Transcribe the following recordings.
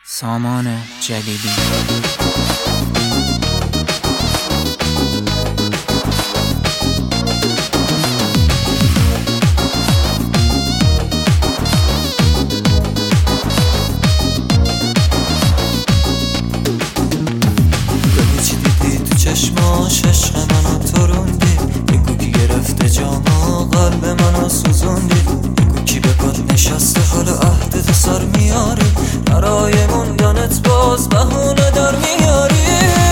سامان جلیلی. چی دیدی تو چشماش عشق منو تروندی، بگو کی گرفته جاما قلب منو سوزوندی، بگو کی به پات نشسته حال عهد تو سر میاری، برای موندنت باز بهونه در میاری.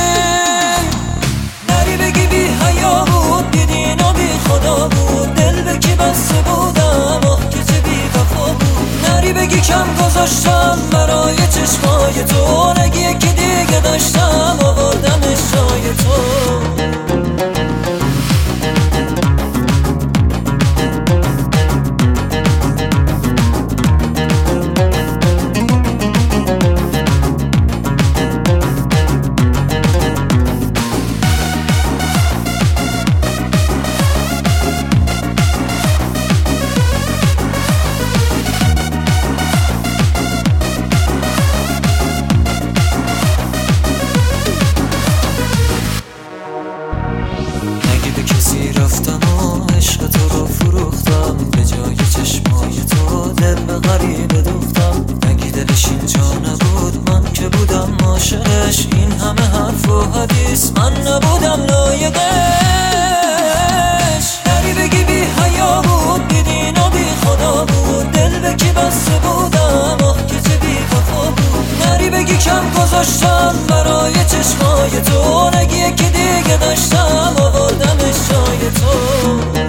نری بگی بی حیا بود، بی دین و بی خدا بود، دل به کی بسته بودم آه که چه بی وفا بود. نری بگی کم گذاشتم برای چشمای تو، نگی یکی دیگه داشتم آوردمش جای تو. کسی رفتم و عشق تو رو فروختم، به جای چشمای تو دل به غریبه دوختم. نگی دلش اینجا نبود، من که بودم عاشقش، این همه حرف و حدیث من نبودم لایقش. نری بگی بی حیا بود، بی دین و بی خدا بود، دل به کی بسته بودم آه که چه بی وفا بود. نری بگی کم گذاشتم برای چشمای تو، نگی یکی دیگه داشتم آوردمش جای تو.